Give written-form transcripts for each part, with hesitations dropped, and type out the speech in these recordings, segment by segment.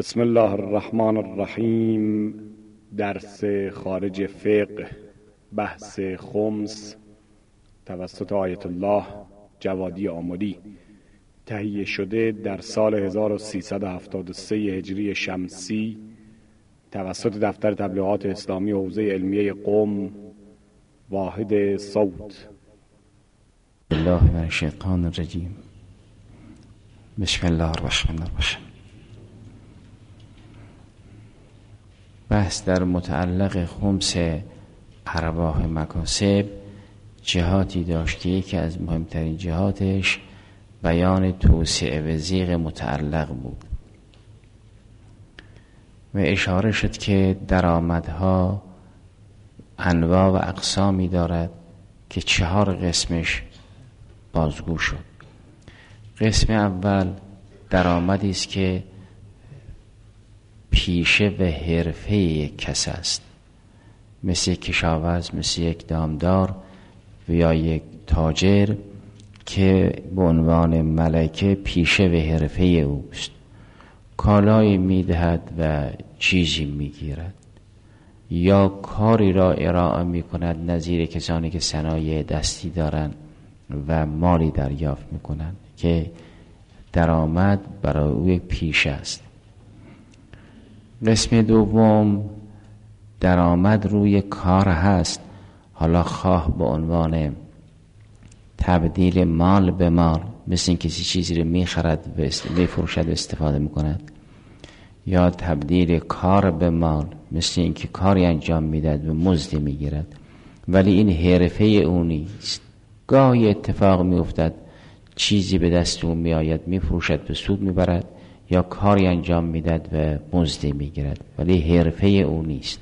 بسم الله الرحمن الرحیم. درس خارج فقه، بحث خمس، توسط آیت الله جوادی آملی، تهیه شده در سال 1373 هجری شمسی توسط دفتر تبلیغات اسلامی حوزه علمیه قم، واحد صوت. الله من الشیطان الرجیم. بسم الله الرحمن الرحیم. بحث در متعلق خمس ارباح مکاسب جهاتی داشت که یکی از مهمترین جهاتش بیان توسعه و زیغ متعلق بود و اشاره شد که درآمدها انواع و اقسامی دارد که 4 قسمش بازگو شد. قسم اول درآمدی است که پیشه و حرفه یک کس است، مثل یک کشاورز، مثل یک دامدار و یا یک تاجر که به عنوان ملکه پیشه و حرفه اوست، کالایی میدهد و چیزی میگیرد یا کاری را ارائه میکند، نظیر کسانی که صنایع دستی دارند و مالی دریافت میکنند که درآمد برای او یک پیشه است. قسم دوم درآمد روی کار هست، حالا خواه به عنوان تبدیل مال به مال، مثل این کسی چیزی رو میخرد و میفروشد و استفاده میکند، یا تبدیل کار به مال، مثل این که کاری انجام میدهد و مزدی میگیرد ولی این حرفه او نیست. گاهی اتفاق میافتد چیزی به دست او میآید، میفروشد و سود میبرد، یا کاری انجام میدهد و مزدی میگیرد ولی حرفه او نیست.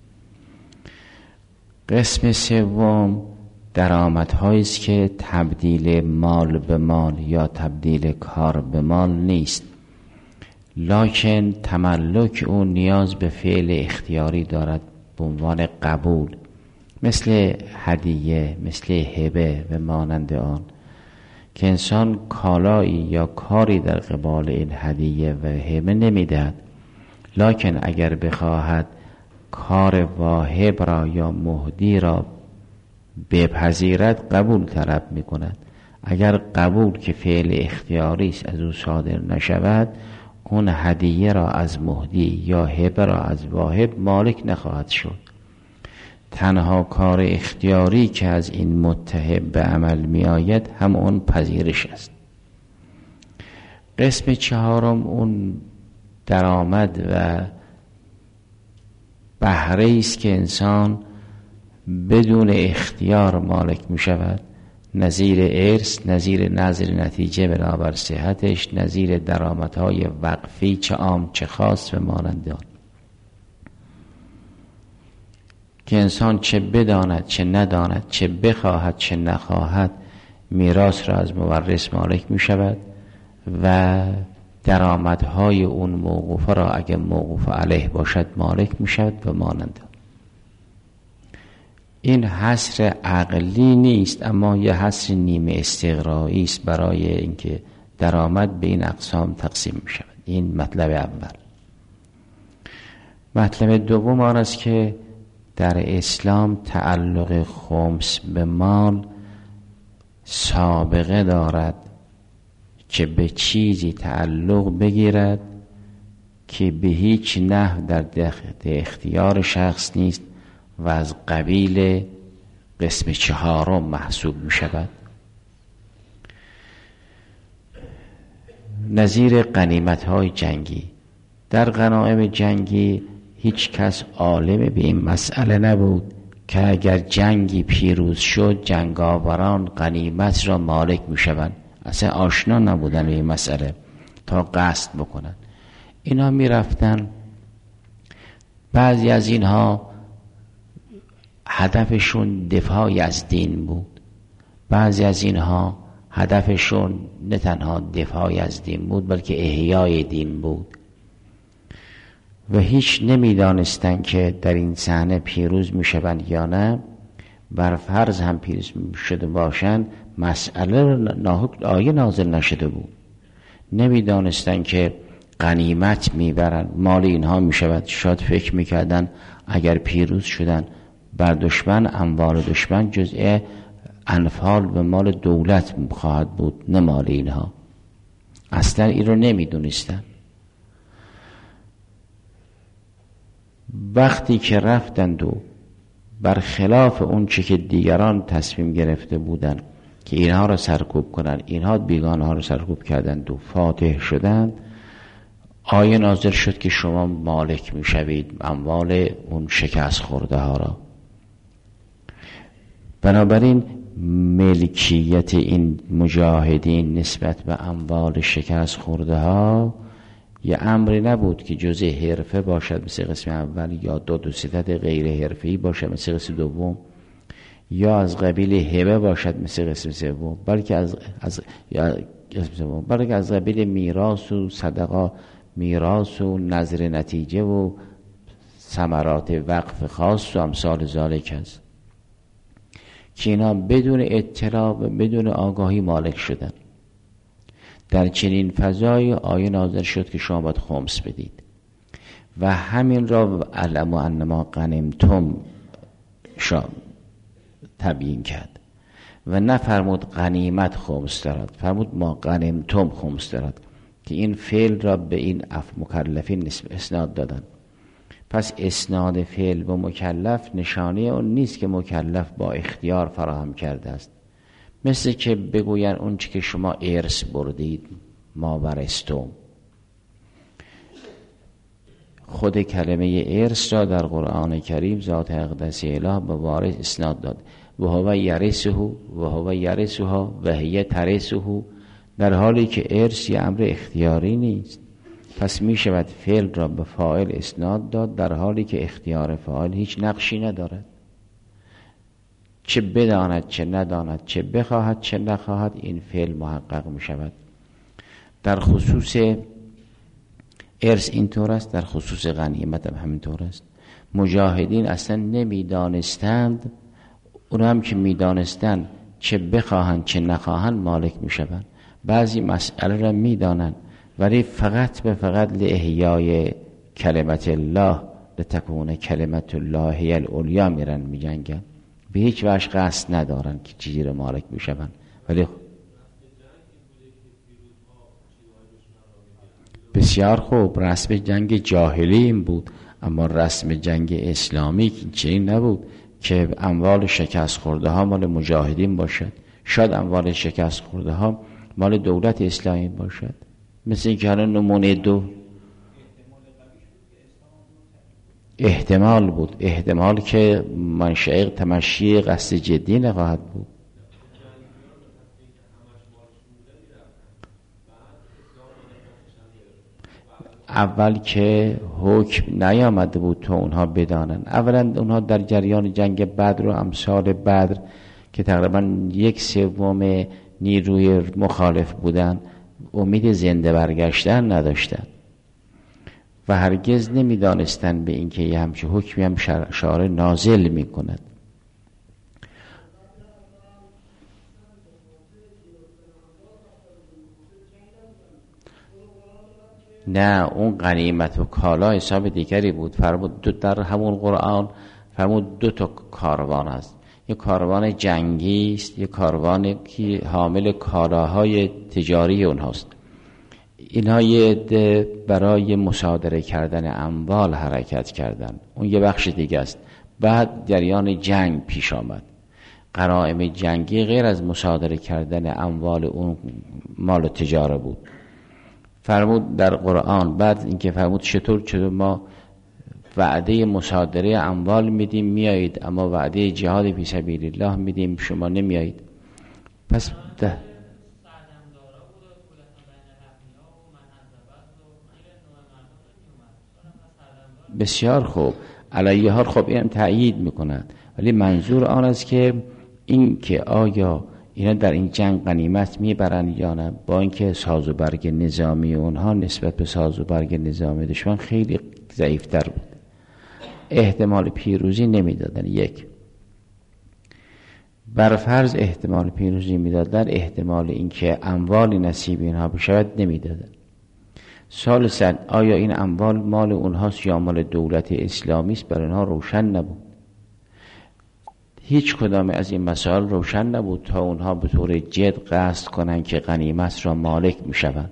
قسم سوم درآمدهایی است که تبدیل مال به مال یا تبدیل کار به مال نیست، لکن تملک او نیاز به فعل اختیاری دارد به عنوان قبول، مثل هدیه، مثل هبه و مانند آن، که انسان کالایی یا کاری در قبال این هدیه و هبه نمیدهد، لکن اگر بخواهد کار واهب را یا مهدی را بپذیرد قبول طلب میکند. اگر قبول که فعل اختیاری است از او صادر نشود، اون هدیه را از مهدی یا هبه را از واهب مالک نخواهد شد. تنها کار اختیاری که از این متهب به عمل می آید هم اون پذیرش است. قسم چهارم اون درآمد و بهره است که انسان بدون اختیار مالک می شود، نظیر ارث، نظیر نظر نتیجه بنابر صحتش، نظیر درآمدهای وقفی چه عام چه خاص و مانند آن، که انسان چه بداند چه نداند، چه بخواهد چه نخواهد، میراث را از مورث مالک می شود و درآمدهای اون موقوفه را اگر موقوف علیه باشد مالک می شود و مانند. این حصر عقلی نیست، اما یه حصر نیمه استقرایی است برای اینکه درآمد به این اقسام تقسیم می شود. این مطلب اول. مطلب دوم آن است که در اسلام تعلق خمس به مال سابقه دارد که به چیزی تعلق بگیرد که به هیچ نحو در اختیار شخص نیست و از قبیل قسم چهارم محسوب می شود. نظیر غنیمت های جنگی. در غنایم جنگی هیچ کس عالم به این مسئله نبود که اگر جنگی پیروز شد جنگاوران غنیمت را مالک می شوند. اصلا آشنا نبودن به این مسئله تا قصد بکنن. اینا می رفتن، بعضی از اینها هدفشون دفاعی از دین بود، بعضی از اینها هدفشون نه تنها دفاعی از دین بود بلکه احیای دین بود و هیچ نمیدانستن که در این صحنه پیروز میشوند یا نه. بر فرض هم پیروز شده باشند مسئله ناحق آیه نازل نشده بود، نمیدانستن که غنیمت میبرن، مال اینها میشود. شاید فکر میکردن اگر پیروز شدن بر دشمن، اموال دشمن جزء انفال و مال دولت خواهد بود، نه مال اینها. اصلا این رو نمیدونستن. وقتی که رفتند و برخلاف اون چه که دیگران تصمیم گرفته بودند که اینها را سرکوب کنند، اینها بیگانه ها را سرکوب کردند و فاتح شدند، آیه نازل شد که شما مالک میشوید اموال اون شکست خورده ها را. بنابراین ملکیت این مجاهدین نسبت به اموال شکست خورده ها یه امری نبود که جزء حرفه باشد مثل قسم اول، یا داد و ستد غیر حرفه‌ای باشد مثل قسم دوم، یا از قبیل هبه باشد مثل قسم سوم، بلکه از قبیل میراث و صدقه، میراث و نظر نتیجه و ثمرات وقف خاص و امثال ذالک است که اینا بدون اطلاع و بدون آگاهی مالک شدن. در چنین فضای آیه نازل شد که شما باید خمس بدید و همین را علم و انما غنمتم تبیین کرد و نفرمود غنیمت خمس دارد، فرمود ما غنمتم خمس دارد که این فعل را به این مکلفین اسناد دادن. پس اسناد فعل به مکلف نشانه اون نیست که مکلف با اختیار فراهم کرده است. مثل که بگوین اون چی که شما ارث بردید ما ورثتم. خود کلمه ارث را در قرآن کریم ذات اقدس اله به وارث اسناد داد. و هو یرثه و هو یرثها و هی ترثه، در حالی که ارث یه امر اختیاری نیست. پس می شود فعل را به فاعل اسناد داد در حالی که اختیار فاعل هیچ نقشی ندارد. چه بداند چه نداند، چه بخواهد چه نخواهد، این فعل محقق می شود. در خصوص ارث اینطور است، در خصوص غنیمت هم همینطور است. مجاهدین اصلا نمی دانستند، اون هم که می دانستند چه بخواهند چه نخواهند مالک می شوند. بعضی مسئله را می دانند ولی فقط به فقط لاحیای کلمت الله، لتکون کلمت الله هی العلیا میرن می جنگن، به هیچ وجه قصد ندارن که چیزی را مالک بشوند. ولی بسیار خوب، رسم جنگ جاهلی این بود، اما رسم جنگ اسلامی چنین نبود که اموال شکست خورده ها مال مجاهدین باشد. شاید اموال شکست خورده ها مال دولت اسلامی باشد. مثل اینکه الان نمونه دو احتمال بود، احتمال که منشأ تمشی قصد جدی نخواهد بود. اول که حکم نیامده بود تو اونها بدانن. اولا اونها در جریان جنگ بدر و امثال بدر که تقریبا 1/3 نیروی مخالف بودن، امید زنده برگشتن نداشتن و هرگز نمیدانستن به اینکه یه همچه حکمی هم شارع نازل میکند. نه، اون غنیمت و کالا حساب دیگری بود. فرمود در همون قرآن فرمود 2 کاروان است، یک کاروان جنگی است، یک کاروانی که حامل کالاهای تجاری اونهاست. اینها یه برای مصادره کردن اموال حرکت کردن، اون یه بخش دیگه است. بعد جریان جنگ پیش آمد. غنایم جنگی غیر از مصادره کردن اموال اون مال تجاره بود. فرمود در قرآن بعد اینکه فرمود چطور ما وعده مصادره اموال میدیم میایید، اما وعده جهاد فی سبیل الله میدیم شما نمیایید. پس بسیار خوب، علیه حال خب این تأیید میکند، ولی منظور آن است که این که آیا اینا در این جنگ غنیمت میبرن یا نه، با اینکه ساز و برگ نظامی اونها نسبت به ساز و برگ نظامی دشمن خیلی ضعیفتر بود، احتمال پیروزی نمیدادن. یک، بر فرض احتمال پیروزی میدادن، احتمال اینکه اموالی نصیب اینها بشود نمیدادن. ثالثاً آیا این اموال مال اونهاست یا مال دولت اسلامی است؟ برای اونها روشن نبود. هیچ کدام از این مسائل روشن نبود تا اونها به طور جد قصد کنن که غنیمت را مالک میشوند.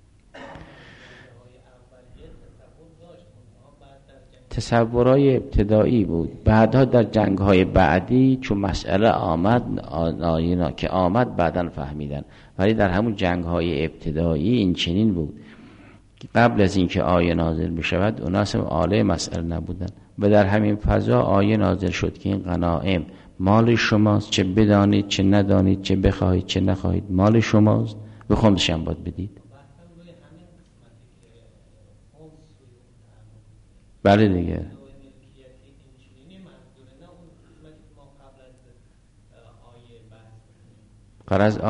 تصورای ابتدایی بود. بعدها در جنگ‌های بعدی چون مسئله آمد که آمد بعداً فهمیدن، ولی در همون جنگ‌های ابتدایی این چنین بود. قبل از اینکه آیه نازل بشود اونا اصلا آله مسئله نبودن و در همین فضا آیه نازل شد که این غنایم مال شماست، چه بدانید چه ندانید، چه بخواهید چه نخواهید، مال شماست، به خمسش هم باید بدید. بله دیگه. غرض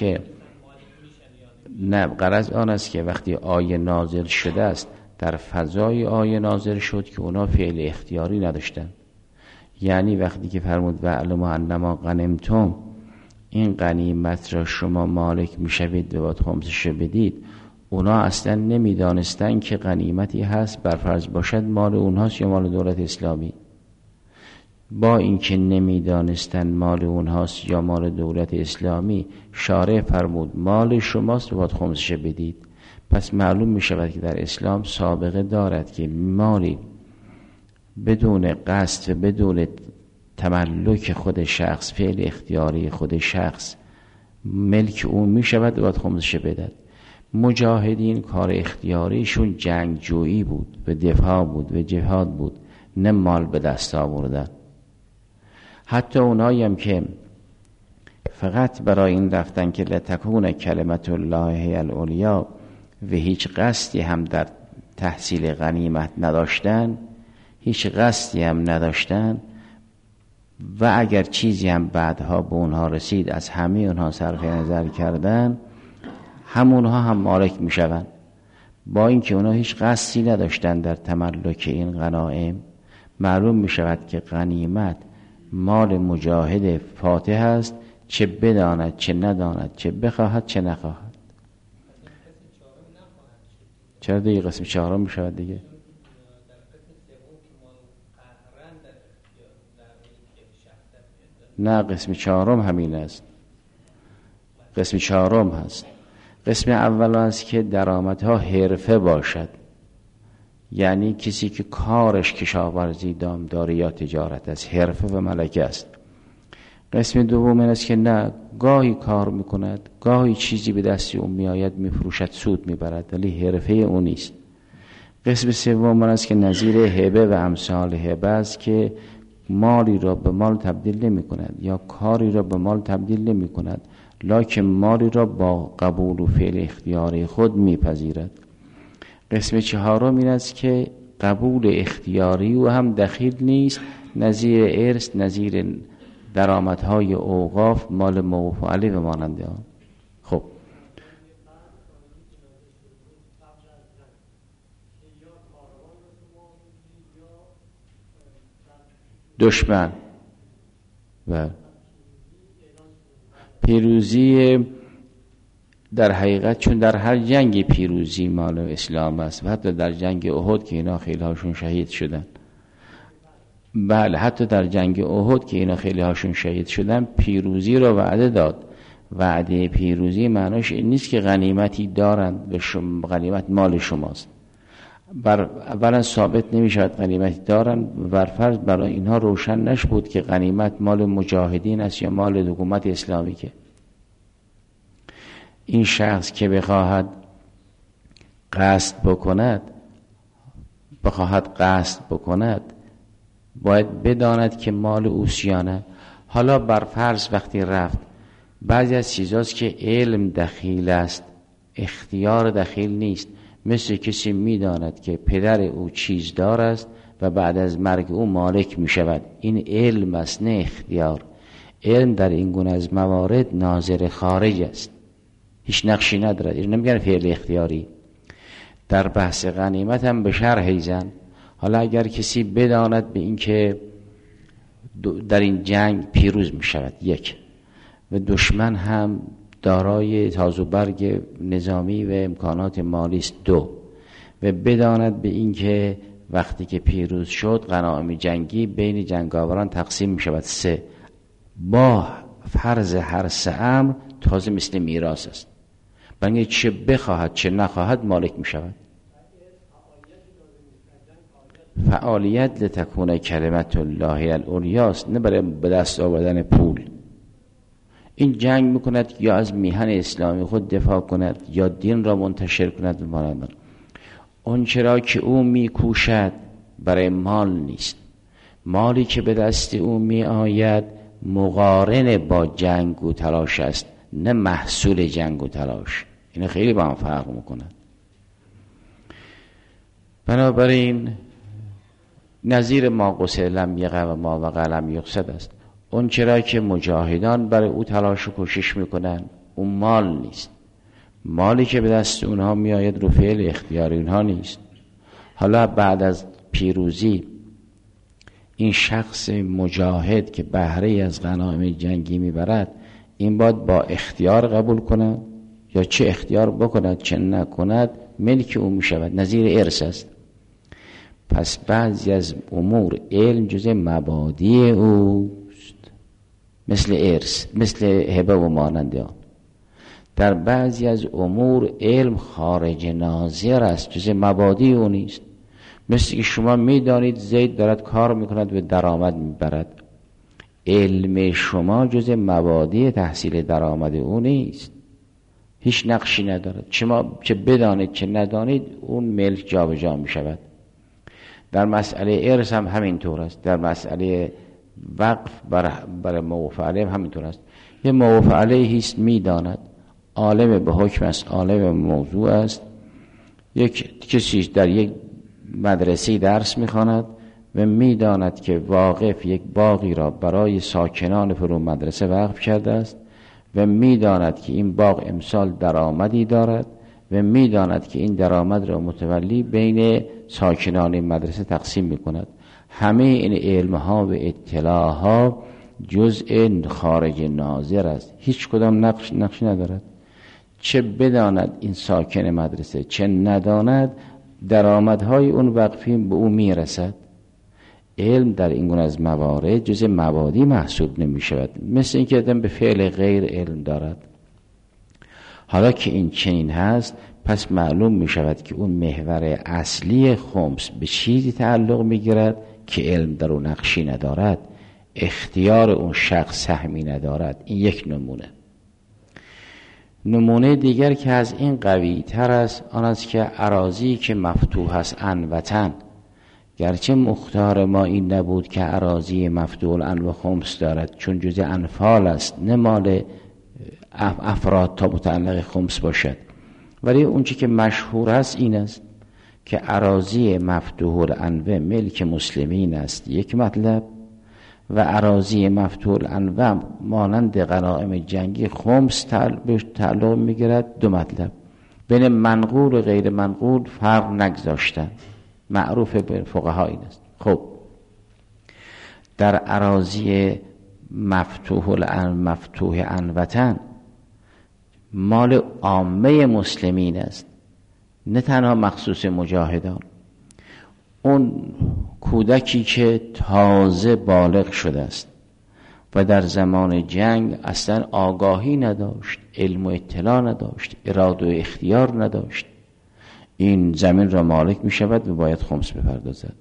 آن است که وقتی آیه نازل شده است در فضای آیه نازل شد که اونا فعل اختیاری نداشتن. یعنی وقتی که فرمود وَاعْلَمُوا أَنَّمَا غَنِمْتُمْ، این غنیمت را شما مالک میشوید و باید خمسش بدید، اونا اصلا نمیدانستن که غنیمتی هست بر فرض باشد مال اونهاست یا مال دولت اسلامی. با اینکه نمیدانستن مال اونهاست یا مال دولت اسلامی، شارع فرمود مال شماست و باید خمسش بدید. پس معلوم می شود که در اسلام سابقه دارد که مالی بدون قصد و بدون تملک خود شخص، فعل اختیاری خود شخص ملک اون می شود و باید خمسش بدهد. مجاهدین کار اختیاریشون جنگجویی بود و دفاع بود و جهاد بود، نه مال به دست آوردن. حتی اونایی هم که فقط برای این رفتن که لتکون کلمت الله هی العلیا و هیچ قصدی هم در تحصیل غنیمت نداشتن، هیچ قصدی هم نداشتن و اگر چیزی هم بعدها به اونها رسید از همه اونها صرف نظر کردن، همونها هم مالک می شوند. با اینکه اونها هیچ قصدی نداشتن در تملک این غنایم، معلوم می شود که غنیمت مال مجاهد فاتح است، چه بداند چه نداند، چه بخواهد چه نخواهد. چرا دیگه قسم چهارم می شود دیگه؟ نه، قسم چهارم همین است. قسم چهارم هست. قسم اول است که درآمدها حرفه باشد، یعنی کسی که کارش کشاورزی، دامداری یا تجارت است، حرفه و ملکه است. قسم دوم این است که نه، گاهی کار میکند، گاهی چیزی به دستی اون میآید میفروشد، سود میبرد، ولی حرفه اون نیست. قسم سوم است که نظیر هبه و امثال هبه است که مالی را به مال تبدیل نمی کند یا کاری را به مال تبدیل نمی کند، لکن مالی را با قبول و فعل اختیاری خود میپذیرد. قسم چهارم این است که قبول اختیاری و هم دخیل نیست، نظیر ارث، نظیر درآمدهای اوقاف، مال موقوف علیه و ماننده آن. خب دشمن و پیروزی در حقیقت، چون در هر جنگ پیروزی مال اسلام است و حتی در جنگ احد که اینا خیلی هاشون شهید شدن، بله حتی در جنگ احد که اینا خیلی هاشون شهید شدن پیروزی را وعده داد. وعده پیروزی معناش این نیست که غنیمتی دارند و غنیمت مال شماست. اولا ثابت نمی شود غنیمتی دارند، بر فرض برای اینها روشن نشد که غنیمت مال مجاهدین است یا مال حکومت اسلامی. که این شخص که بخواهد قصد بکند باید بداند که مال اوسیانه. حالا بر فرض وقتی رفت، بعضی از چیزاست که علم دخیل است، اختیار دخیل نیست. مثل کسی میداند که پدر او چیزدار است و بعد از مرگ او مالک می شود، این علم است نه اختیار. علم در این گونه از موارد ناظر خارج است، هیچ نقشی ندارد، این نمیگن فعل اختیاری. در بحث غنیمت هم به شرح زن. حالا اگر کسی بداند به این که در این جنگ پیروز می شود، یک، و دشمن هم دارای تاز و برگ نظامی و امکانات مالی است، دو، و بداند به این که وقتی که پیروز شد غنایم جنگی بین جنگاوران تقسیم می شود 3 با فرض هر 3 امر تازه مثل میراث است، بنابراین چه بخواهد چه نخواهد مالک می شود. فعالیت لتکون کلمت الله العلیا است، نه برای به دست آوردن پول. این جنگ میکند یا از میهن اسلامی خود دفاع کند یا دین را منتشر کند. اون چرا که او میکوشد برای مال نیست، مالی که به دست او می آید مقارن با جنگ و تلاش است، نه محصول جنگ و تلاش. این خیلی با هم فرق میکنه. بنابراین نظیر ما قصد لم یقع و ما وقع لم یقصد است. اون چرا که مجاهدان برای او تلاش و کوشش میکنن اون مال نیست، مالی که به دست اونها میآید رو فعل اختیاری اونها نیست. حالا بعد از پیروزی این شخص مجاهد که بهره از غنایم جنگی میبرد این باید با اختیار قبول کند یا چه اختیار بکند چه نکند ملک او میشود، نظیر ارث است. پس بعضی از امور علم جزء مبادی اوست، مثل ارث، مثل هبه و مانند آن. در بعضی از امور علم خارج ناظر است، جزء مبادی او نیست. مثل که شما میدانید زید دارد کار میکند و درآمد میبرد، علم شما جزء مبادی تحصیل درآمد او نیست، هیچ نقشی ندارد. چه بدانید چه ندانید اون ملک جابجا میشود. در مسئله ارث هم همینطور است، در مسئله وقف برای موقوف علیه هم همینطور است. یه موقوف علیه است میداند، عالم به حکم است، عالم به موضوع است، یک کسی در یک مدرسه درس میخواند و میداند که واقف یک باغی را برای ساکنان فرو مدرسه وقف کرده است و میداند که این باغ امسال درآمدی دارد و میداند که این درآمد را متولی بین ساکنان مدرسه تقسیم میکند. همه این علمها و اطلاعها جزء خارج ناظر است، هیچ کدام نقش ندارد. چه بداند این ساکن مدرسه چه نداند درآمدهای اون وقفی به او میرسد. علم در این گونه از موارد جزء مبادی محسوب نمی شود، مثل اینکه آدم به فعل غیر علم دارد. حالا که این چنین هست پس معلوم می شود که اون محور اصلی خمس به چیزی تعلق می گیرد که علم در اون نقشی ندارد، اختیار اون شخص سهمی ندارد. این یک نمونه. نمونه دیگر که از این قوی تر است آن است که اراضی که مفتوح است عنوتن، گرچه مختار ما این نبود که اراضی مفتوح العنو خمس دارد، چون جزء انفال است نه مال افراد تا متعلق خمس باشد، ولی اونچه که مشهور است این است که اراضی مفتوح العنو ملک مسلمین است، یک مطلب، و اراضی مفتوح العنو مانند غنایم جنگی خمس تعلق میگیرد، دو مطلب. بین منقول و غیر منقول فرق نگذاشتن، معروف به فقها این است. خب در اراضی مفتوح عنوتن مال عامه مسلمین است، نه تنها مخصوص مجاهدان. اون کودکی که تازه بالغ شده است و در زمان جنگ اصلا آگاهی نداشت، علم و اطلاع نداشت، اراده و اختیار نداشت، این زمین را مالک می شود و باید خمس بپردازد.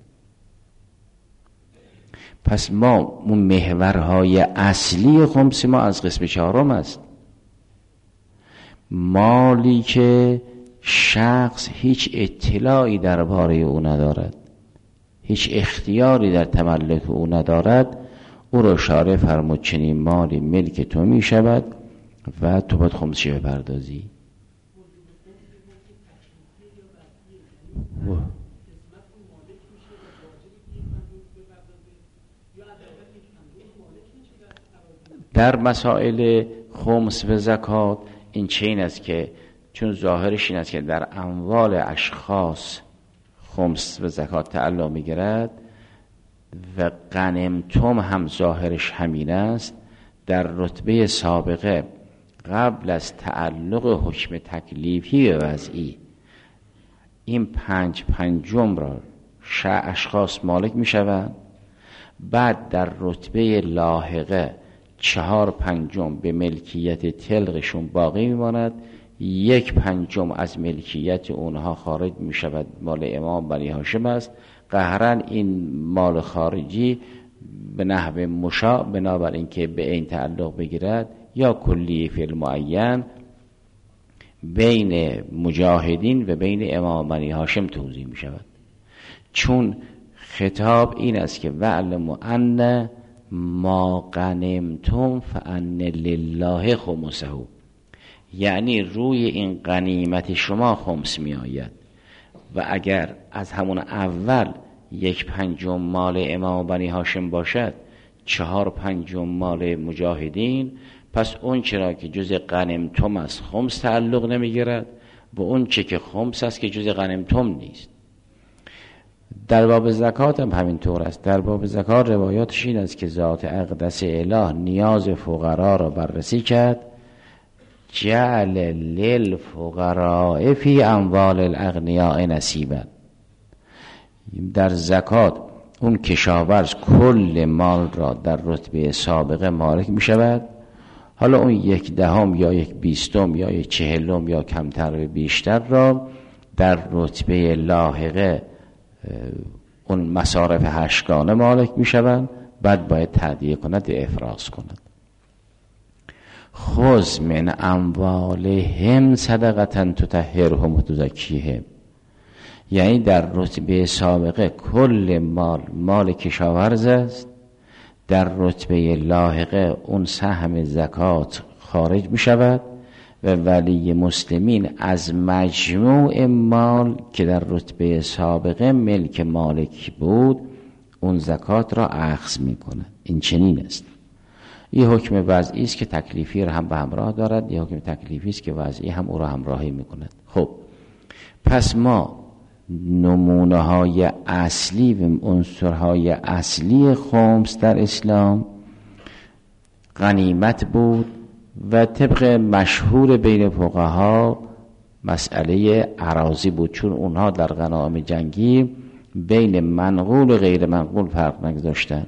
پس ما اون محورهای اصلی خمس ما از قسم 4 است. مالی که شخص هیچ اطلاعی درباره او ندارد، هیچ اختیاری در تملک او ندارد، او را شارع فرمود چنین مالی ملک تو می شود و تو باید خمسش بپردازی. در مسائل خمس و زکات این چین است که چون ظاهرش این است که در اموال اشخاص خمس و زکات تعلق میگیرد و غنیمتم هم ظاهرش همین است، در رتبه سابقه قبل از تعلق حکم تکلیفی و وضعی این 5/5 را اشخاص مالک می شوند. بعد در رتبه لاحقه 4/5 به ملکیت طلقشون باقی می ماند. 1/5 از ملکیت اونها خارج می شود، مال امام بنی هاشم است. قهرا این مال خارجی به نحو مشاع بنابر اینکه به این تعلق بگیرد یا کلی فی المعین بین مجاهدین و بین امام بنی هاشم توزیع می شود. چون خطاب این است که وعلموا ان ما غنمتم فان لله خمسه، یعنی روی این غنیمت شما خمس می آید و اگر از همون اول 1/5 مال امام بنی هاشم باشد، 4/5 مال مجاهدین، پس اون چرا که جز غنمتم است خمس تعلق نمیگیرد و اون چه که خمس است که جز غنمتم نیست. در باب زکات هم همینطور است. در باب زکات روایاتش این است که ذات اقدس اله نیاز فقرا را بررسی کرد، جعل للفقراء فی اموال الاغنیاء نصیبا. در زکات اون کشاورز کل مال را در رتبه سابقه مالک می شود. حالا اون 1/10 یا 1/20 یا 1/40 یا کمتر و بیشتر را در رتبه لاحقه اون مصارف هشتگانه مالک می شوند. بعد باید تهدیه کند و افراز کند. خذ من اموالهم صدقة تطهرهم و تزکیهم، یعنی در رتبه سابقه کل مال کشاورز است، در رتبه لاحقه اون سهم زکات خارج می شود و ولی مسلمین از مجموع مال که در رتبه سابقه ملک مالک بود اون زکات را اخذ می کند. این چنین است. این حکم وضعی است که تکلیفی را هم به همراه دارد، یه حکم تکلیفی است که وضعی هم او را همراهی می کند. خب پس ما نمونه های اصلی و عنصرهای اصلی خمس در اسلام غنیمت بود و طبق مشهور بین فقها مسئله اراضی بود، چون اونها در غنایم جنگی بین منقول و غیر منقول فرق نگذاشتن.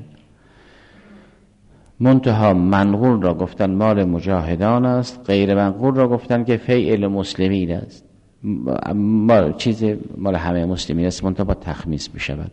منتها منقول را گفتن مال مجاهدان است، غیر منقول را گفتن که فیء مسلمین است، مال همه مسلمین است، منتها با تخمیس می شود،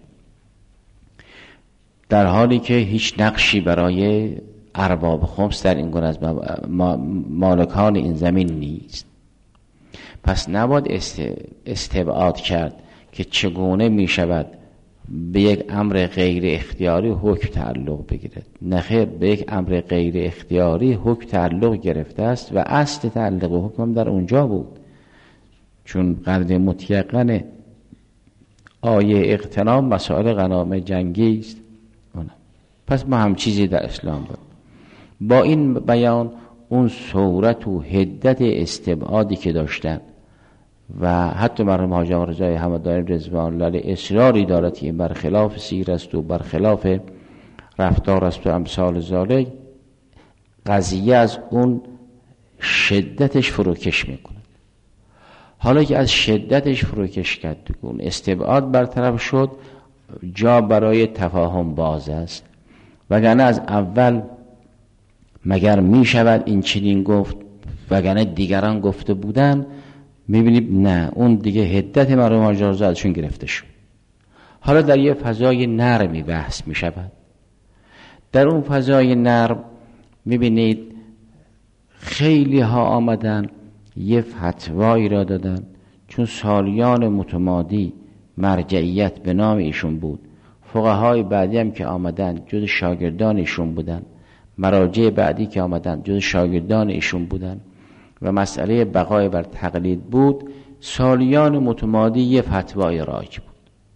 در حالی که هیچ نقشی برای ارباب خمس در این گونه از مالکان این زمین نیست. پس نباید استبعاد کرد که چگونه می شود به یک امر غیر اختیاری حکم تعلق بگیرد. نخیر، به یک امر غیر اختیاری حکم تعلق گرفته است و اصل تعلق حکم در اونجا بود، چون قدر متیقن آیه اغتنام مسائل غنایم جنگی است. پس ما هم چیزی در اسلام بود. با این بیان اون صورت و حدت استبعادی که داشتن و حتی مرحوم حاجی آقا رضای همدانی رضوان الله اصراری دارد که این برخلاف سیر است و برخلاف رفتار است و امثال ذالک، قضیه از اون شدتش فروکش میکنه. حالا که از شدتش فروکش کرد اون استبعاد برطرف شد، جا برای تفاهم باز است. وگرنه از اول مگر می شود این چنین گفت وگرنه دیگران گفته بودن، میبینید نه، اون دیگه حدت مرحوم حاجی رضا ازشون گرفته شد. حالا در یه فضای نرمی بحث می شود. در اون فضای نرم میبینید خیلی ها آمدن یه فتوایی را دادن، چون سالیان متمادی مرجعیت به نام ایشون بود، فقهای بعدی هم که آمدن جز شاگردان ایشون بودن، مراجع بعدی که آمدن جز شاگردان ایشون بودن و مسئله بقای بر تقلید بود، سالیان متمادی یه فتوای رایج بود.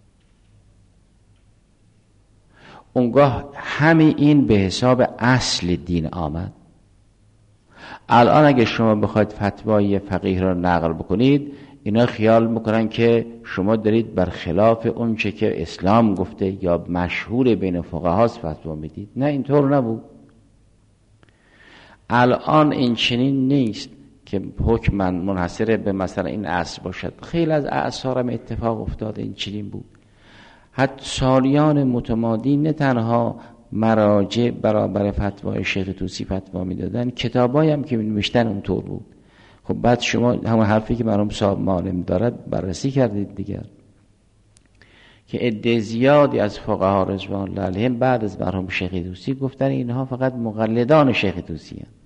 اونگاه همه این به حساب اصل دین آمد. الان اگه شما بخواید فتوای فقیه را نقل بکنید، اینا خیال میکنن که شما دارید برخلاف اون چه که اسلام گفته یا مشهور بین فقهاست فتوا میدید. نه، اینطور نبود. الان این چنین نیست که حکم منحصر به مثلا این عصر باشد. خیلی از اعصار هم اتفاق افتاده این چنین بود. حتی سالیان متمادی نه تنها مراجع برابر فتوای شیخ طوسی فتوا میدادن، کتابایی هم که نوشتن اونطور بود. خب بعد شما همون حرفی که مرحوم صاحب معالم دارد بررسی کردید دیگر، که عده زیادی از فقها رضوان الله علیهم بعد از مرحوم شیخ طوسی گفتن اینها فقط مقلدان شیخ طوسی هستند.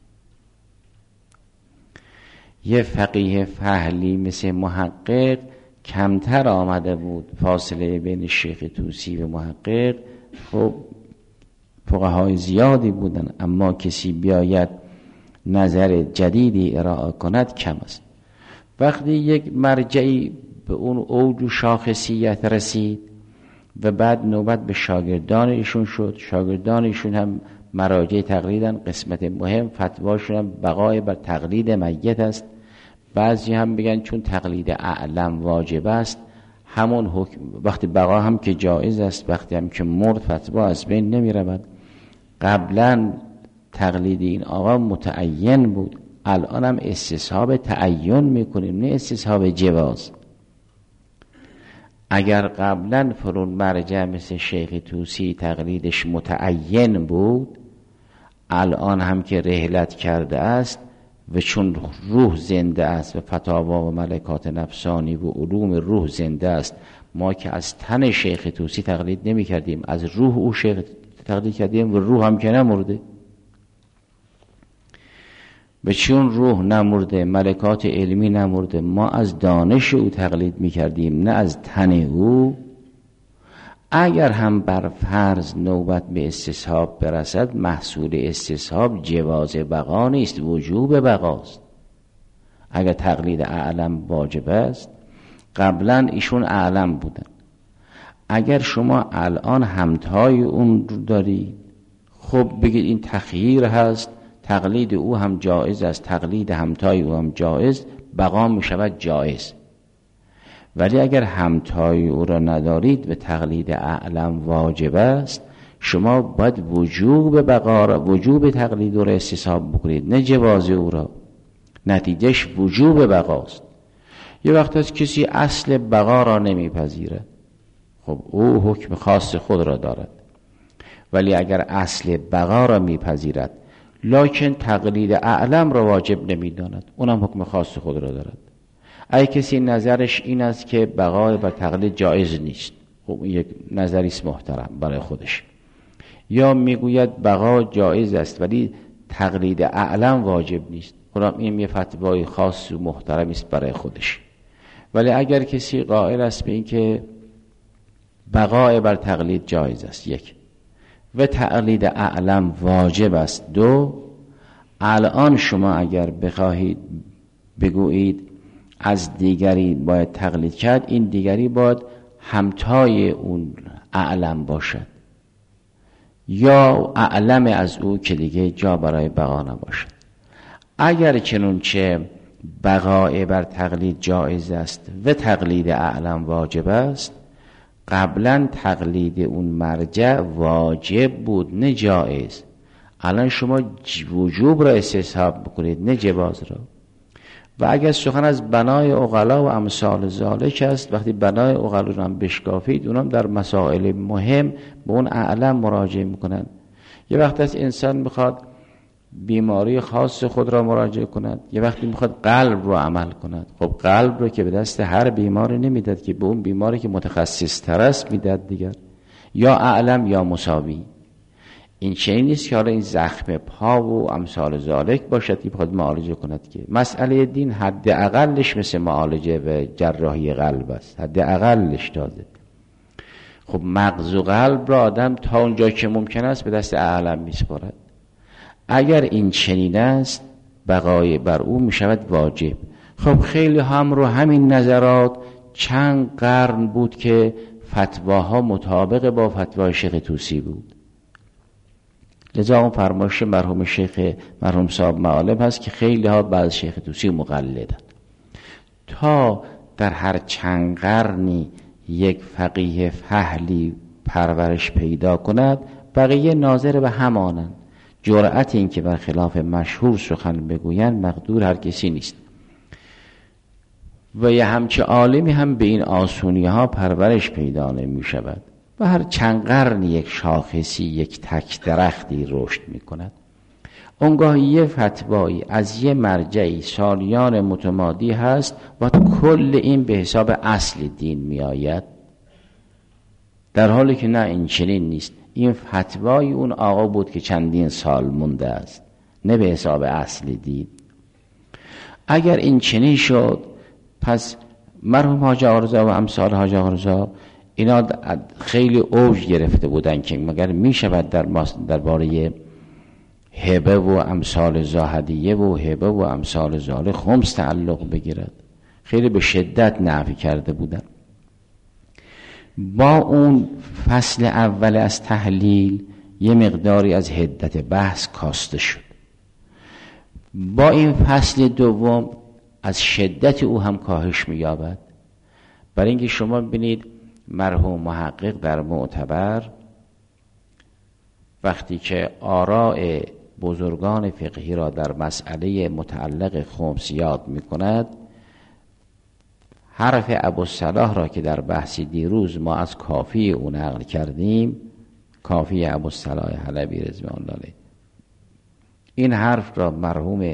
یه فقیه فحلی مثل محقق کمتر آمده بود، فاصله بین شیخ طوسی و محقق خب فقهای زیادی بودن، اما کسی بیاید نظر جدیدی ارائه کند کم است. وقتی یک مرجعی به اون اوج و شاخصیت رسید و بعد نوبت به شاگردان ایشون شد، شاگردان ایشون هم مراجع تقلیدن، قسمت مهم فتواشون هم بقای بر تقلید میت است. بعضی هم بگن چون تقلید اعلم واجب است همون حکم، وقتی بقا هم که جایز است، وقتی هم که مرد فتوا از بین نمی رود. قبلا تقلید این آقا متعین بود، الان هم استصحاب تعین میکنیم نه استصحاب جواز. اگر قبلا فرون مرجع مثل شیخ طوسی تقلیدش متعین بود، الان هم که رحلت کرده است و چون روح زنده است و فتاوا و ملکات نفسانی و علوم روح زنده است، ما که از تن شیخ طوسی تقلید نمی کردیم، از روح او شیخ تقلید کردیم و روح هم که نمرده. و چون روح نمرده، ملکات علمی نمرده، ما از دانش او تقلید می کردیم نه از تن او. اگر هم بر فرض نوبت به استصحاب برسد، محصول استصحاب جواز بقا نیست، وجوب بقاست. اگر تقلید اعلم واجب است، قبلا ایشون اعلم بودن، اگر شما الان همتای اون داری، خب بگید این تخییر هست، تقلید او هم جایز است، تقلید همتای او هم جایز، بقا می شود جایز. ولی اگر همتای او را ندارید و تقلید اعلم واجب است، شما باید وجوب بقا را، وجوب تقلید او را استصحاب بکنید نه جواز او را. نتیجهش وجوب بقاست. یه وقت از کسی اصل بقا را نمیپذیرد، خب او حکم خاص خود را دارد. ولی اگر اصل بقا را میپذیرد لکن تقلید اعلم را واجب نمیداند، اونم حکم خاص خود را دارد. اگه کسی نظرش این است که بقای بر تقلید جایز نیست، خب یک نظریست محترم برای خودش، یا میگوید بقا جایز است ولی تقلید اعلم واجب نیست، خب این یه فتوای خاص و محترمی است برای خودش. ولی اگر کسی قائل است به این که بقای بر تقلید جایز است یک و تقلید اعلم واجب است دو، الان شما اگر بخواهید بگویید از دیگری باید تقلید کرد، این دیگری باید همتای اون اعلم باشد یا اعلم از او که دیگه جا برای بقا نباشد. اگر چنانچه بقای بر تقلید جایز است و تقلید اعلم واجب است، قبلا تقلید اون مرجع واجب بود نه جایز، الان شما وجوب را استصحاب بکنید نه جواز را. و اگر سخن از بنای عقلا و امثال ذالک است، وقتی بنای عقلا رو هم بشکافید، اونم در مسائل مهم به اون اعلم مراجعه میکنن. یه وقت از انسان میخواد بیماری خاص خود را مراجعه کند، یه وقتی میخواد قلب رو عمل کند، خب قلب رو که به دست هر بیماری نمیداد، که به اون بیماری که متخصص تر است میداد دیگر، یا اعلم یا مساوی. این چنین نیست که حالا این زخم پا و امثال ذالک باشد که بخواد معالجه کند، که مسئله دین حد اقلش مثل معالجه و جراحی قلب است، حد اقلش داده. خب مغز و قلب را آدم تا اونجا که ممکن است به دست اعلم میسپارد. اگر این چنین است، بقای بر او میشود واجب. خب خیلی هم رو همین نظرات چند قرن بود که فتواها مطابق با فتوای شیخ طوسی بود. لذا اون فرمایش مرحوم صاحب معالم هست که خیلی ها بعد شیخ طوسی مقلدن. تا در هر چند قرنی یک فقیه فحلی پرورش پیدا کند، بقیه ناظر به همانند. جرأت این که بر خلاف مشهور سخن بگویند مقدور هر کسی نیست. و یه همچه عالمی هم به این آسونی ها پرورش پیدا نمی شود و هر چند قرن یک شاخصی، یک تک درختی رشد می کند. اونگاه یه فتوایی از یه مرجعی سالیان متمادی هست و کل این به حساب اصل دین می آید، در حالی که نه، این چنین نیست. این فتوای اون آقا بود که چندین سال مونده است، نه به حساب اصل دین. اگر این چنین شد، پس مرحوم حاج آقا رضا و امثال حاج آقا رضا اینا خیلی اوج گرفته بودن که مگر می شود درباره هبه و امثال زاهدیه و هبه و امثال زال خمس تعلق بگیرد. خیلی به شدت نفی کرده بودن. با اون فصل اول از تحلیل یه مقداری از حدت بحث کاسته شد. با این فصل دوم از شدت او هم کاهش می‌یابد. برای اینکه شما ببینید مرحوم محقق در معتبر وقتی که آراء بزرگان فقهی را در مسئله متعلق خمس یاد می‌کند، حرف ابوالصلاح را که در بحث دیروز ما از کافی او نقل کردیم، کافی ابوالصلاح حلبی رضوان الله علیه، این حرف را مرحوم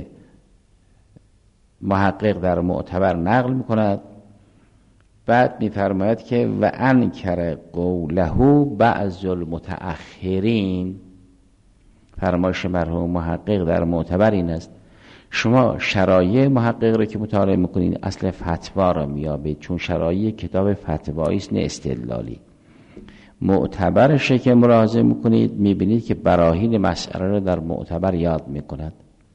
محقق در معتبر نقل می‌کند. بعد می‌فرماید که و انکر قوله بعض المتأخرین. فرمایش مرحوم محقق در معتبر این است: شما شرایع محقق را که مطالعه میکنید اصل فتوا را میابید، چون شرایع کتاب فتوایی است نه استدلالی. معتبرش که مراجعه میکنید میبینید که براهین مسئله را در معتبر یاد میکند.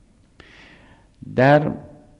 در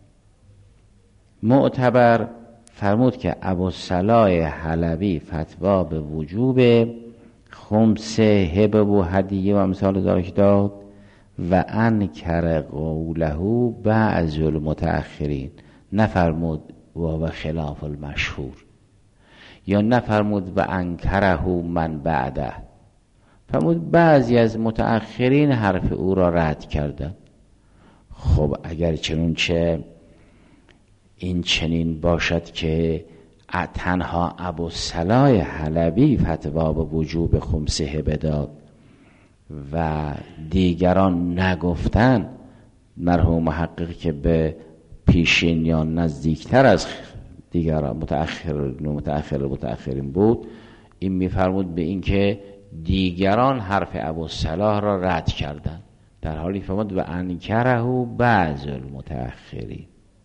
معتبر فرمود که ابوالصلاح حلبی فتوا به وجوب خمس هبه و هدیه و امثال ذالک داد و انکر قوله بعض المتأخرین. نفرمود و خلاف المشهور، یا نفرمود و انکره من بعده، فرمود بعضی از متأخرین حرف او را رد کردند. خب اگر چنونچه این چنین باشد که تنها ابوالصلاح حلبی فتوا به وجوب خمس هبه داد و دیگران نگفتن، مرحوم محقق که به پیشین یا نزدیکتر از دیگران متأخرین بود، این میفرمود به این که دیگران حرف ابوالصلاح را رد کردند، در حالی فرمود و انکره بعض المتأخرین.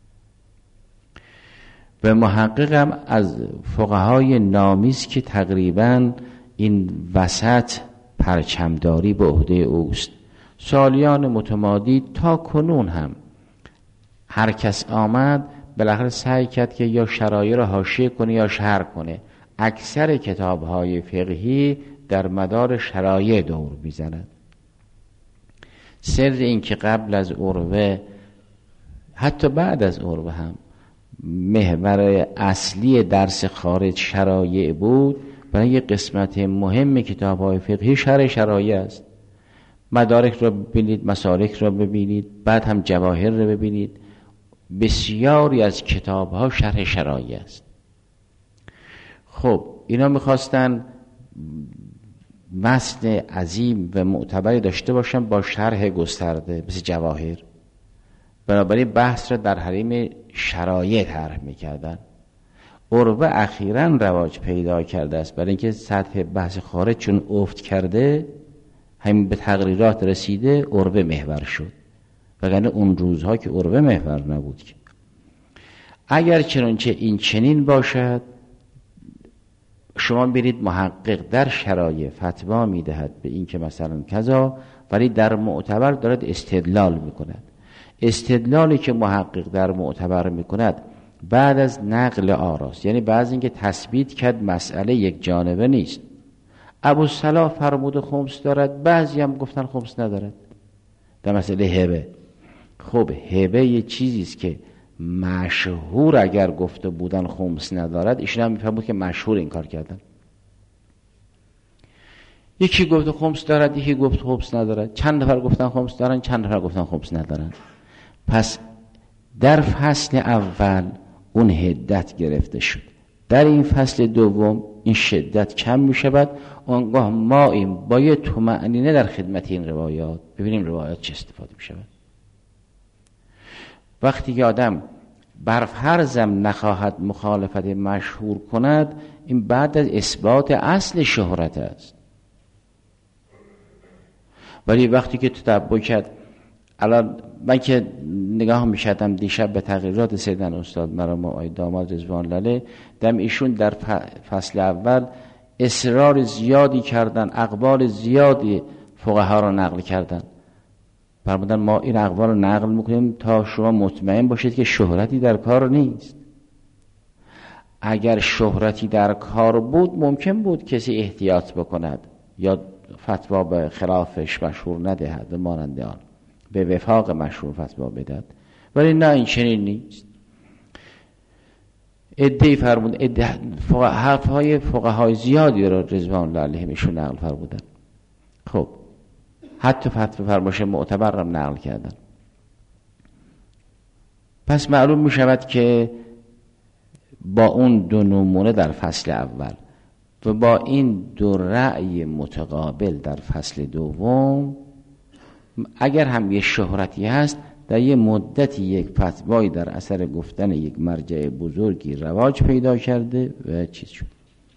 و محقق هم از فقهای نامی است که تقریبا این وسط پرچمداری به عهده اوست. سالیان متمادی تا کنون هم هر کس آمد بالاخره سعی کرد که یا شرایع را حاشیه کنه یا شرح کنه. اکثر کتاب‌های فقهی در مدار شرایع دور می‌زند. سر این که قبل از عروه، حتی بعد از عروه هم، محور اصلی درس خارج شرایع بود. برای یک قسمت مهم کتاب‌های فقهی شرح شرایع است. مدارک را ببینید، مسالک را ببینید، بعد هم جواهر را ببینید. بسیاری از کتاب‌ها شرح شرایع است. خب اینا می‌خواستن متن عظیم و معتبری داشته باشن با شرح گسترده مثل جواهر. بنابراین بحث را در حریم شرایع طرح می‌کردن. عروه اخیراً رواج پیدا کرده است، برای اینکه سطح بحث خارج چون افت کرده، همین به تقریرات رسیده، عروه محور شد. وگرنه اون روزها که عروه محور نبود. که اگر چنانچه این چنین باشد، شما برید محقق در شرایع فتوا میدهد به این که مثلا کذا، ولی در معتبر دارد استدلال میکند. استدلالی که محقق در معتبر میکند بعد از نقل آراست، یعنی بعد از اینکه تثبیت کرد مسئله یک جانبه نیست. ابوالصلاح فرمود خمس دارد، بعضی هم گفتن خمس ندارد در مسئله هبه. خب هبه یه چیزی است که مشهور اگر گفته بودن خمس ندارد، ایشون هم میفهمود که مشهور این کار کردن. یکی گفت خمس دارد، یکی گفت خمس ندارد، چند نفر گفتن خمس دارن، چند نفر گفتن خمس ندارن. پس در فصل اول اون حدت گرفته شد، در این فصل دوم این شدت کم می شود. اونگاه ما این با یه طمأنینه در خدمت این روایات ببینیم روایات چه استفاده می شود. وقتی که آدم بر فرضم نخواهد مخالفت مشهور کند، این بعد از اثبات اصل شهرت است. ولی وقتی که تتبع کرد، الان من که نگاه می‌کردم دیشب به تقریرات سیدن استاد مرحوم آقای داماد رضوان الله، دم ایشون در فصل اول اصرار زیادی کردن، اقوال زیادی فقها را نقل کردن. فرمودن ما این اقوال رو نقل میکنیم تا شما مطمئن باشید که شهرتی در کار نیست. اگر شهرتی در کار بود ممکن بود کسی احتیاط بکند یا فتوا به خلافش مشهور ندهد و مانند آن، به وفاق مشهور فتوا بدهد. ولی نه، این چنین نیست. ادعی فرمود، حرفهای فقهای زیادی را رضوان الله علیهمشون نقل فرمودن. خب حتی فتوا فرمایش معتبر را نقل کردن. پس معلوم می شود که با اون دو نمونه در فصل اول و با این دو رأی متقابل در فصل دوم، اگر هم یه شهرتی هست، در یه مدتی یک فتوایی در اثر گفتن یک مرجع بزرگی رواج پیدا کرده و چیز شد.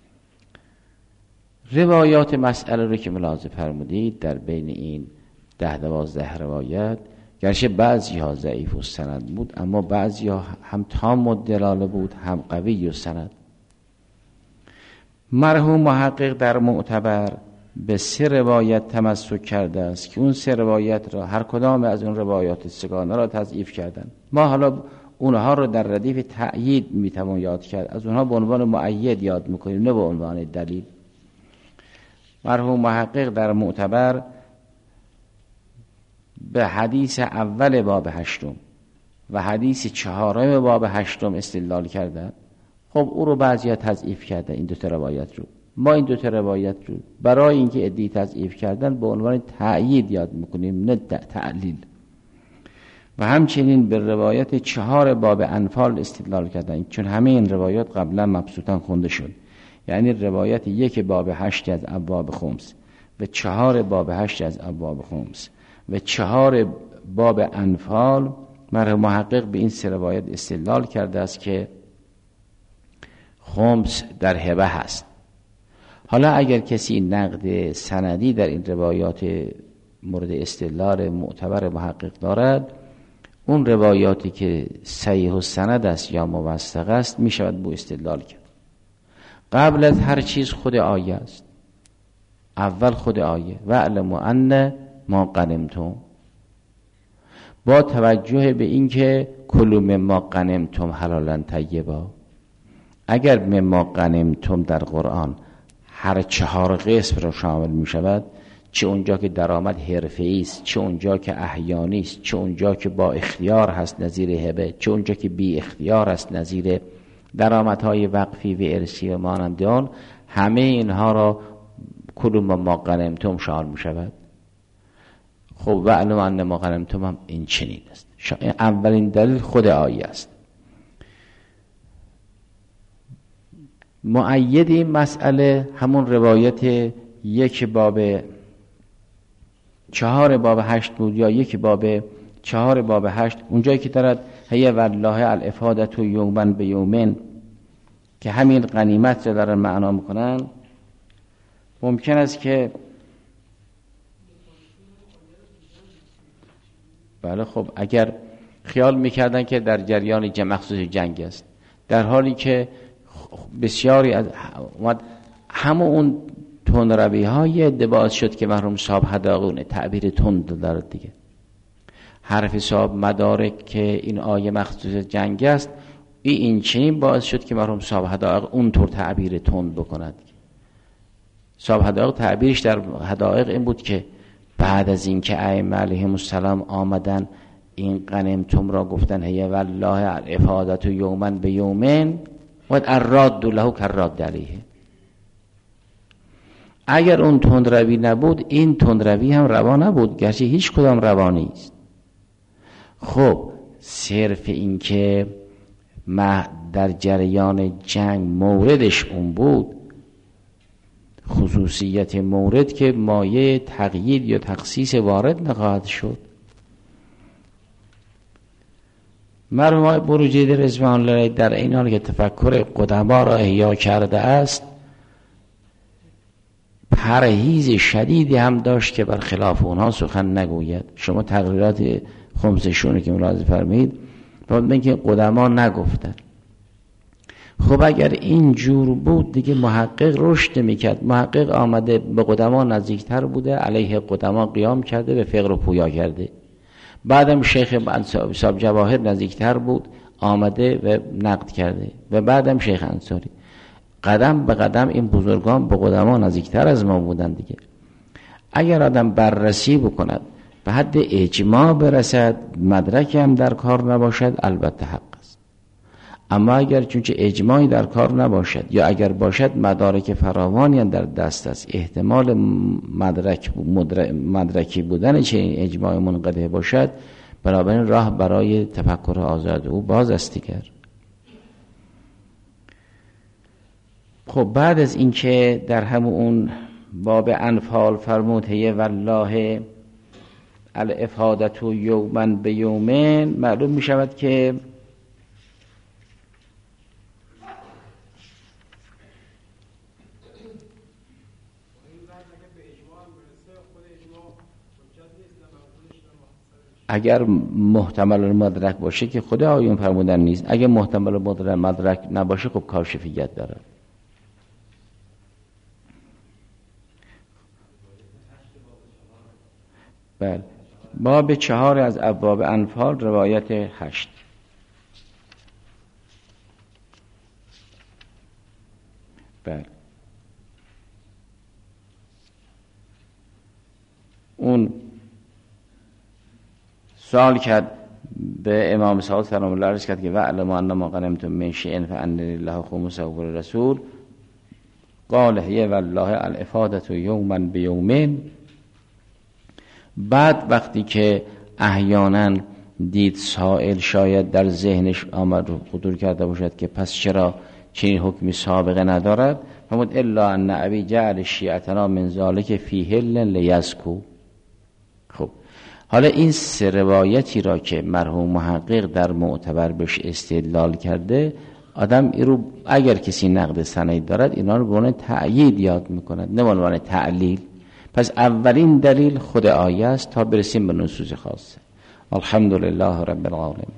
روایات مسئله رو که ملاحظه فرمودید در بین این 10-12 روایت، گرچه بعضی ها ضعیف و سند بود، اما بعضی ها هم تام الدلاله بود هم قوی و سند. مرحوم محقق در معتبر به 3 روایت تمسک کرده است که اون 3 روایت را هر کدام از اون روایات سگانه را تضعیف کردن. ما حالا اونها رو در ردیف تأیید میتوان یاد کرد، از اونها به عنوان مؤید یاد میکنیم نه به عنوان دلیل. مرحوم محقق در معتبر به حدیث اول باب 8 و حدیث 4 باب 8 استدلال کردن. خب او رو بعضی ها تضعیف کردن این 2 روایت رو. ما این 2 روایت رو برای اینکه ادعی تضعیف کردن به عنوان تأیید یاد میکنیم نه تعلیل. و همچنین به روایت 4 باب انفال استدلال کردن، چون همه این روایات قبلا مبسوطا خونده شد. یعنی روایت 1 باب 8 از ابواب خمس و 4 باب 8 از ابواب خمس و 4 باب انفال، مرحوم محقق به این 3 روایت استدلال کرده است که خمس در هبه هست. حالا اگر کسی نقد سندی در این روایات مورد استدلال معتبر محقق دارد، اون روایاتی که صحیح السند است یا موثق است می شود با استدلال کرد. قبل از هر چیز خود آیه است. اول خود آیه و اعلموا ان ما غنمتم، با توجه به اینکه کلوا مما غنمتم حلالا طیبا. اگر مما غنمتم در قرآن هر 4 قسم را شامل می شود، چه اونجا که درآمد حرفه‌ای است، چه اونجا که احیانی است، چه اونجا که با اختیار هست نظیر هبه، چه اونجا که بی اختیار است نظیر درآمدهای وقفی و ارثی و مانند آن، همه اینها را کلوا مما غنمتم شامل می شود. خب و اعلموا ان ما غنمتم هم این چنین است. اولین دلیل خود آیه است. مؤید این مسئله همون روایت 1 باب 4 باب 8 بود یا 1 باب 4 باب 8، اونجایی که دارد هی والله الافادة یوما به یومن، که همین غنیمت رو دارن معنا میکنن. ممکن است که بله، خب اگر خیال میکردن که در جریان مخصوص جنگ است، در حالی که بسیاری از همه اون تندروی های باعث شد که مرحوم صاحب حداقونه تعبیر تند دارد دیگه. حرف صاحب مدارک که این آیه مخصوص جنگ است، این چنین باعث شد که مرحوم صاحب حدائق اونطور تعبیر تند بکند. صاحب حدائق تعبیرش در حدائق این بود که بعد از اینکه ائمه علیهم السلام آمدن این غنیمتم را گفتن هی والله الافادة یوما به یومن و الراد له کالراد علیه. اگر اون تندروی نبود این تندروی هم روا نبود، گرچه هیچ کدام روا نیست. خب صرف این که در جریان جنگ موردش اون بود، خصوصیت مورد که مایه تقیید یا تخصیص وارد نخواهد شد. مرحوم آقای بروجردی رضوان الله علیه در این حال که تفکر قدما را احیا کرده است، پرهیز شدیدی هم داشت که بر خلاف اونها سخن نگوید. شما تقریرات خمسشون که ملاحظه فرمایید باید که قدما نگفتن. خب اگر این جور بود دیگه محقق رشد میکرد. محقق آمده به قدما نزدیکتر بوده، علیه قدما قیام کرده، به فقه رو پویا کرده. بعدم شیخ صاحب جواهر نزدیکتر بود، آمده و نقد کرده، و بعدم شیخ انصاری. قدم به قدم این بزرگان به قدما نزدیکتر از ما بودن دیگه. اگر آدم بررسی بکند به حد اجماع برسد، مدرک هم در کار نباشد، البته حق است. اما اگر چونچه اجماعی در کار نباشد یا اگر باشد مدارک فراوانی در دست است، احتمال مدرکی بودن چنین اجماع منقطع باشد، بنابراین راه برای تفکر آزاد او باز است دیگر. خب بعد از اینکه در همون باب انفال فرمود هی والله الافادت یوما به یومین، معلوم می شود که اگر محتمل المدرک باشه که خود آیون فرمودن نیست، اگر محتمل مدرک نباشه خب کاشفیت داره. بله، باب 4 از ابواب انفال، روایت 8. بله، اون سوال کرد به امام صادق سلام الله علیه کرد که وعلم ان ما غنمتم من شیء فان لله خمسه وللرسول قال هی والله الافاده یوما بیومین. بعد وقتی که احیانا دید سائل شاید در ذهنش آمد و خطور کرده باشد که پس چرا چنین حکمی سابقه ندارد، فرمود الا ان ابی جعل شیعتنا من ذلک فی حل لیزکو. خب حالا این سه روایتی را که مرحوم محقق در معتبر بهش استدلال کرده، آدم این رو اگر کسی نقد سند دارد اینا رو به عنوان تأیید یاد میکند، نه به عنوان تعلیل. پس اولین دلیل خود آیه است تا برسیم به نصوص خاصه. الحمدلله رب العالمین.